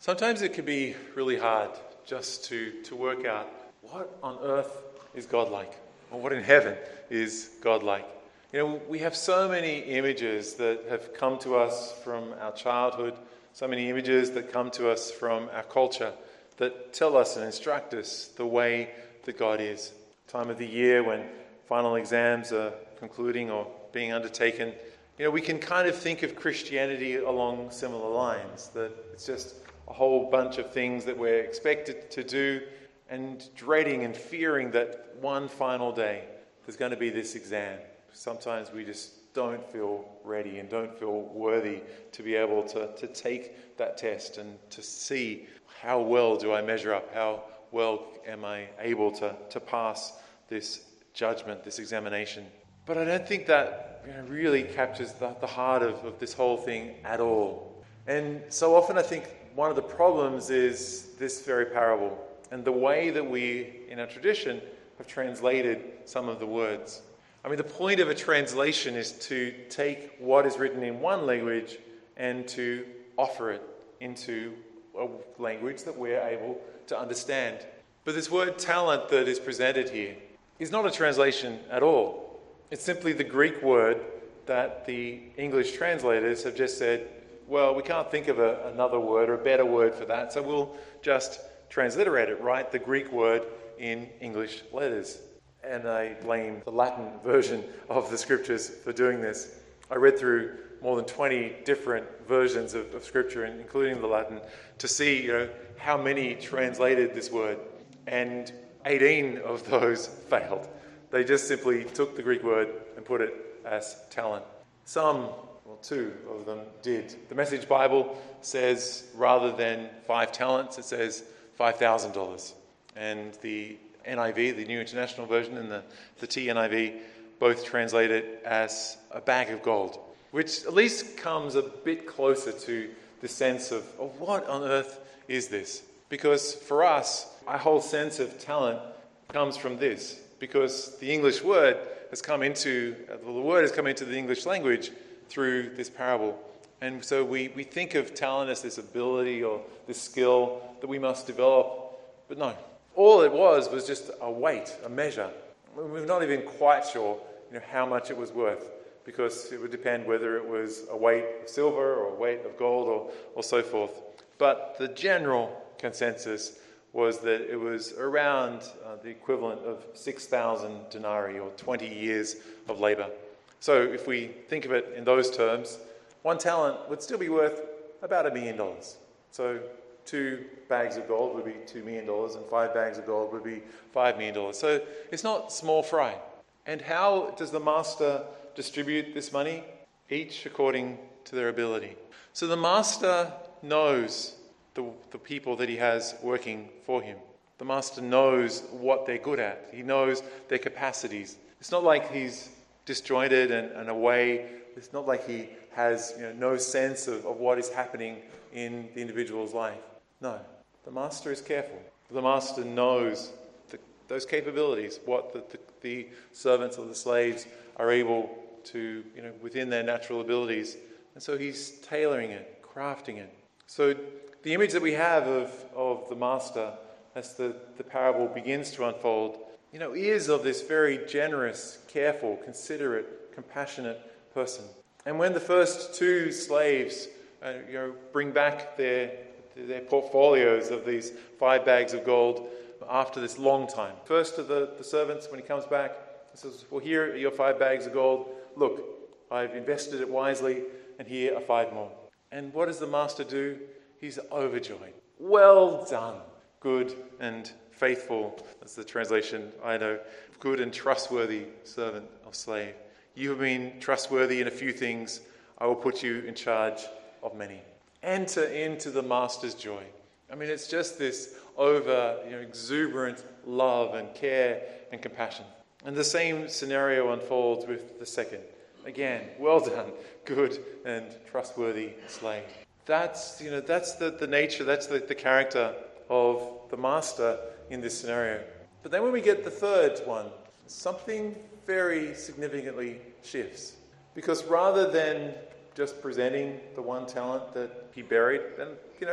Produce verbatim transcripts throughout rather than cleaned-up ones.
Sometimes it can be really hard just to, to work out what on earth is God like, or what in heaven is God like. You know, we have so many images that have come to us from our childhood, so many images that come to us from our culture that tell us and instruct us the way that God is. Time of the year when final exams are concluding or being undertaken, you know, we can kind of think of Christianity along similar lines, that it's just a whole bunch of things that we're expected to do and dreading and fearing that one final day there's going to be this exam. Sometimes we just don't feel ready and don't feel worthy to be able to, to take that test and to see how well do I measure up, how well am I able to, to pass this judgment, this examination. But I don't think that, you know, really captures the, the heart of, of this whole thing at all. And so often I think one of the problems is this very parable and the way that we, in our tradition, have translated some of the words. I mean, the point of a translation is to take what is written in one language and to offer it into a language that we're able to understand. But this word talent that is presented here is not a translation at all. It's simply the Greek word that the English translators have just said, well, we can't think of a, another word or a better word for that, so we'll just transliterate it, write the Greek word in English letters. And I blame the Latin version of the scriptures for doing this. I read through more than twenty different versions of, of scripture, including the Latin, to see, you know, how many translated this word. And eighteen of those failed. They just simply took the Greek word and put it as talent. Some, well, two of them did. The Message Bible says, rather than five talents, it says five thousand dollars. And the N I V, the New International Version, and the, the T N I V both translate it as a bag of gold, which at least comes a bit closer to the sense of, of what on earth is this? Because for us, our whole sense of talent comes from this, because the English word has come into, well, the word has come into the English language through this parable. And so we, we think of talent as this ability or this skill that we must develop, but no. All it was was just a weight, a measure. We're not even quite sure, you know, how much it was worth, because it would depend whether it was a weight of silver or a weight of gold or, or so forth. But the general consensus was that it was around uh, the equivalent of six thousand denarii, or twenty years of labor. So if we think of it in those terms, one talent would still be worth about a million dollars. So two bags of gold would be two million dollars, and five bags of gold would be five million dollars. So it's not small fry. And how does the master distribute this money? Each according to their ability. So the master knows the, the people that he has working for him. The master knows what they're good at. He knows their capacities. It's not like he's disjointed and, and away. It's not like he has, you know, no sense of, of what is happening in the individual's life. No, the master is careful. The master knows the, those capabilities, what the, the, the servants or the slaves are able to, you know, within their natural abilities. And so he's tailoring it, crafting it. So the image that we have of, of the master as the, the parable begins to unfold, you know, is of this very generous, careful, considerate, compassionate person. And when the first two slaves, uh, you know, bring back their their portfolios of these five bags of gold after this long time. First of the, the servants, when he comes back, he says, well, here are your five bags of gold. Look, I've invested it wisely, and here are five more. And what does the master do? He's overjoyed. Well done, good and faithful. That's the translation I know. Good and trustworthy servant or slave. You have been trustworthy in a few things. I will put you in charge of many. Enter into the master's joy. I mean, it's just this over, you know, exuberant love and care and compassion. And the same scenario unfolds with the second. Again, well done, good and trustworthy slave. That's, you know, that's the, the nature, that's the, the character of the master in this scenario. But then when we get the third one, something very significantly shifts. Because rather than just presenting the one talent that he buried, and, you know,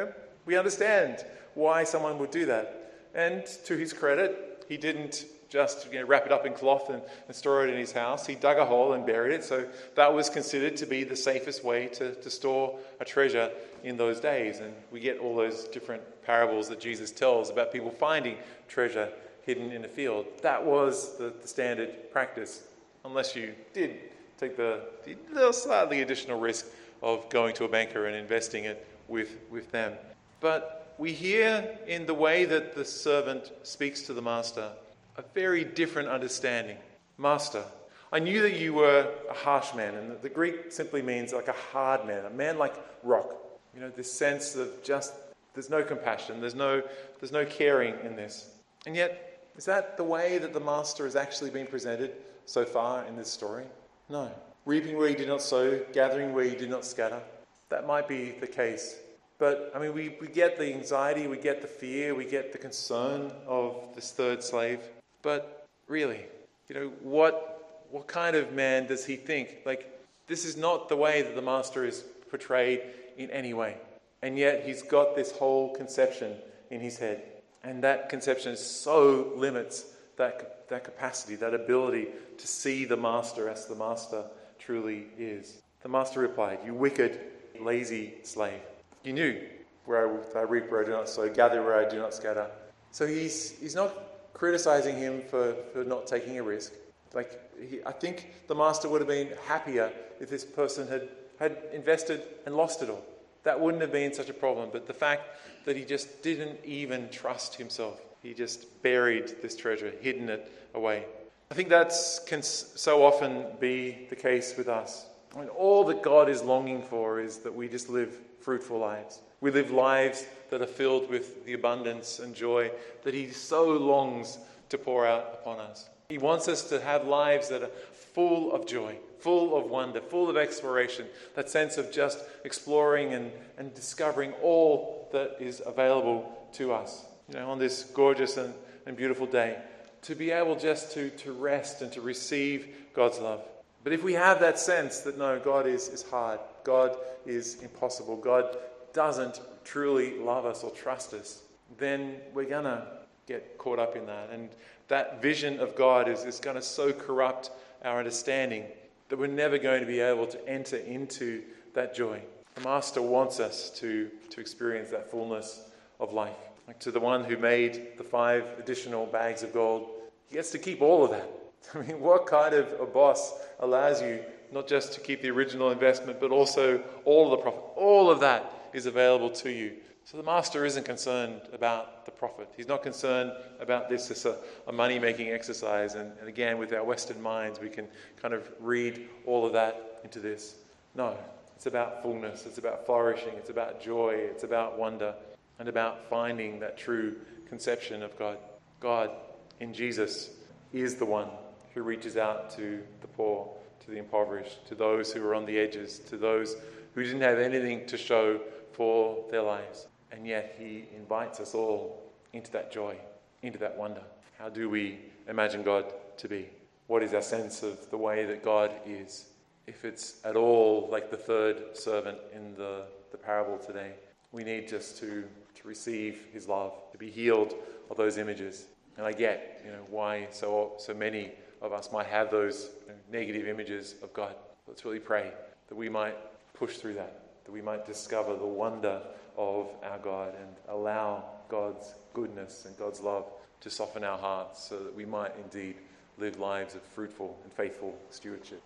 We understand why someone would do that. And to his credit, he didn't just you know, wrap it up in cloth and, and store it in his house. He dug a hole and buried it. So that was considered to be the safest way to, to store a treasure in those days. And we get all those different parables that Jesus tells about people finding treasure hidden in a field. That was the, the standard practice, unless you did take the, the slightly additional risk of going to a banker and investing it with, with them. But we hear in the way that the servant speaks to the master a very different understanding. Master, I knew that you were a harsh man, and the Greek simply means like a hard man, a man like rock. You know, this sense of just, there's no compassion, there's no, there's no caring in this. And yet, is that the way that the master has actually been presented so far in this story? No. Reaping where he did not sow, gathering where he did not scatter. That might be the case. But, I mean, we, we get the anxiety, we get the fear, we get the concern of this third slave. But really, you know, what what kind of man does he think? Like, this is not the way that the master is portrayed in any way. And yet he's got this whole conception in his head. And that conception so limits that, that capacity, that ability to see the master as the master truly is. The master replied, "You wicked, lazy slave. You knew where I, I reap where I do not sow, gather where I do not scatter." So he's he's not criticizing him for, for not taking a risk. Like he, I think the master would have been happier if this person had, had invested and lost it all. That wouldn't have been such a problem. But the fact that he just didn't even trust himself, he just buried this treasure, hidden it away. I think that's can so often be the case with us. I mean, all that God is longing for is that we just live fruitful lives. We live lives that are filled with the abundance and joy that he so longs to pour out upon us. He wants us to have lives that are full of joy, full of wonder, full of exploration, that sense of just exploring and, and discovering all that is available to us. You know, on this gorgeous and, and beautiful day, to be able just to, to rest and to receive God's love. But if we have that sense that no, God is, is hard, God is impossible, God doesn't truly love us or trust us, then we're going to get caught up in that. And that vision of God is, is going to so corrupt our understanding that we're never going to be able to enter into that joy. The Master wants us to, to experience that fullness of life. Like to the one who made the five additional bags of gold, he gets to keep all of that. I mean, what kind of a boss allows you not just to keep the original investment, but also all of the profit? All of that is available to you. So the master isn't concerned about the profit. He's not concerned about this as a, a money-making exercise. And, and again, with our Western minds, we can kind of read all of that into this. No, it's about fullness. It's about flourishing. It's about joy. It's about wonder. And about finding that true conception of God. God, in Jesus, is the one who reaches out to the poor, to the impoverished, to those who are on the edges, to those who didn't have anything to show for their lives. And yet he invites us all into that joy, into that wonder. How do we imagine God to be? What is our sense of the way that God is? If it's at all like the third servant in the, the parable today, we need just to, to receive his love, to be healed of those images. And I get, you know, why so so many of us might have those you know, negative images of God. Let's really pray that we might push through that, that we might discover the wonder of our God and allow God's goodness and God's love to soften our hearts so that we might indeed live lives of fruitful and faithful stewardship.